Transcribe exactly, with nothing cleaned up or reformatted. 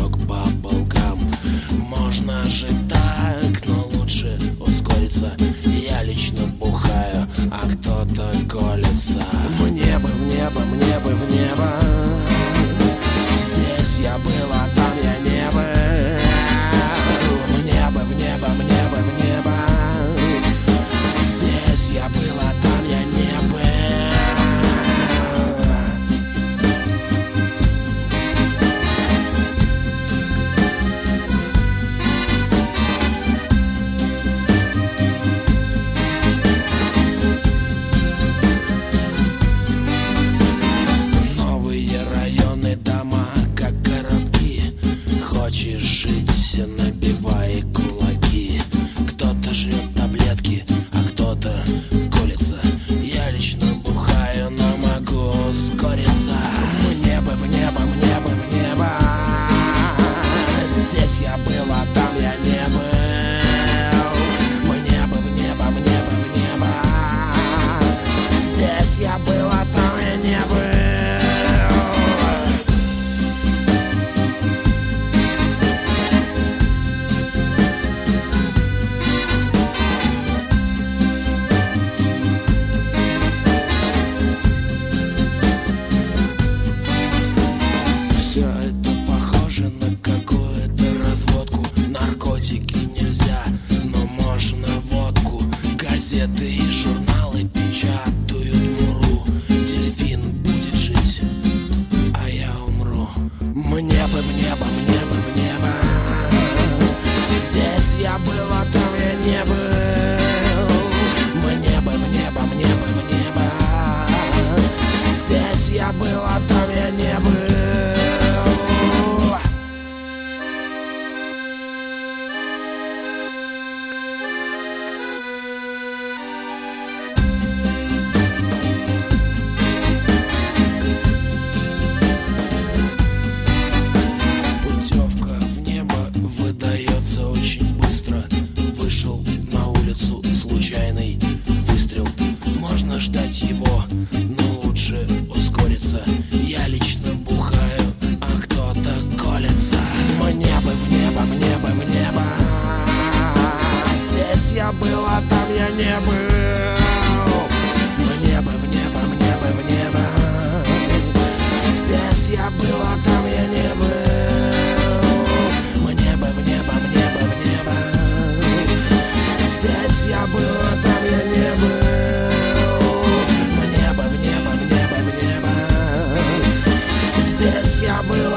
кусок по полкам. Можно же так, но лучше ускориться. Я лично бухаю, а кто-то колется. Мне бы в небо, мне бы в небо. Здесь я был, а там я не был. Мне бы в небо, мне бы в небо. Здесь я был, а там я не был. Хочешь жить, набивай кулаки. Кто-то жрет таблетки, а кто-то колется. Я лично бухаю, но могу ускориться. Мне бы в небо, мне бы в небо. Здесь я был, а там я не был. Мне бы в небо, мне бы в небо. Здесь я был, а там я не был. Все это похоже на какую-то разводку. Наркотики нельзя, но можно водку. Газеты и журналы печатают муру. Дельфин будет жить, а я умру. Мне бы в небо, мне бы в небо. Здесь я был, а там я не был. Мне бы в небо, мне бы в небо. Здесь я был, а там я не был. Выдается очень быстро. Вышел на улицу, случайный выстрел. Можно ждать его, но лучше ускориться. Я лично бухаю, а кто-то колется. Мне бы в небо, мне бы в небо. Здесь я был, а там я не был. Мне бы в небо, мне бы в небо. Здесь я был, а там я не был. Здесь я был, а там я не был. Мне бы в небо, в небо, в небо. Здесь я был.